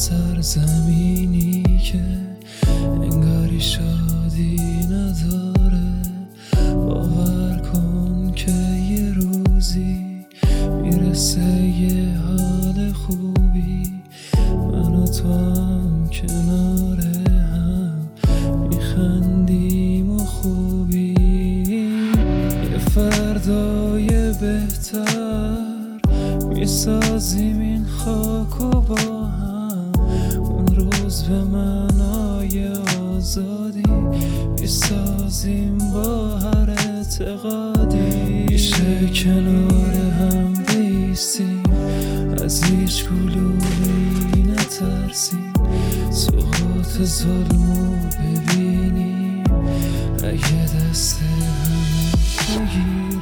سرزمینی که انگاری شادی نداره. باور کن که یه روزی میرسه یه حال خوبی، من و تو هم کنار هم میخندیم و خوبیم. یه فردای بهتر میسازیم این خاک و با هم، اون روز به معنای آزادی میسازیم با هر اعتقادی. میشه کنار هم بیستیم، از هیچ گلولی نترسیم، سقوط ظلمو ببینیم، اگه دست هم بگیریم.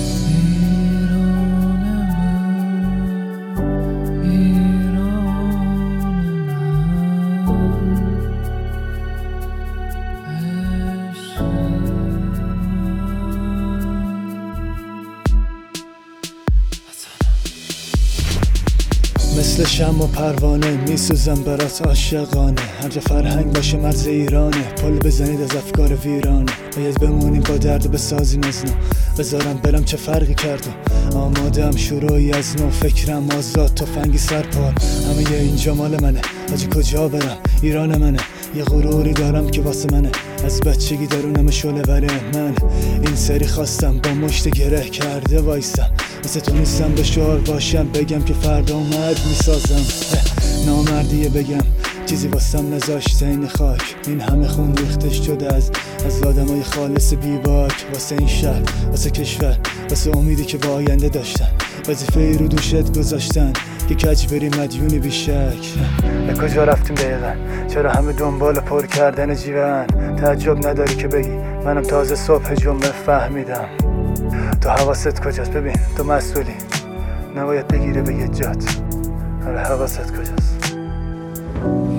مثل شمع و پروانه میسوزم برات عاشقانه، هر جا فرهنگ باشه مرز ایرانه، پل بزنید از افکار ویرانه. باید بمونیم با درد بسازیم از نو، بذارم برم چه فرقی کرده. آمادم شروعی از نو، فکرم آزاد تفنگی سرپار. همه اینجا مال منه، آجی کجا برم؟ ایران منه. یه غروری دارم که واسه منه، از بچگی درونم شعله وره. من این سری خواستم با مشت گره کرده وایسم، واسه تو نیستم به شعار باشم، بگم که فردا مرد میسازم. نامردیه بگم چیزی واسم نذاشته این خاک، این همه خون ریخته شده از آدمای خالص بیباک. واسه این شهر، واسه کشور، واسه امیدی که با آینده داشتن، وظیفه ای رو دوشت گذاشتن که کج بری مدیونی بیشک. به کجا رفتیم دقیقا؟ چرا همه دنبال پر کردن جیون؟ تعجب نداری که بگی منم تازه صبح جمعه فهمیدم. تو حواست کجاست؟ ببین تو مسئولی، نباید بگیره به یه جات. آره حواست کجاست؟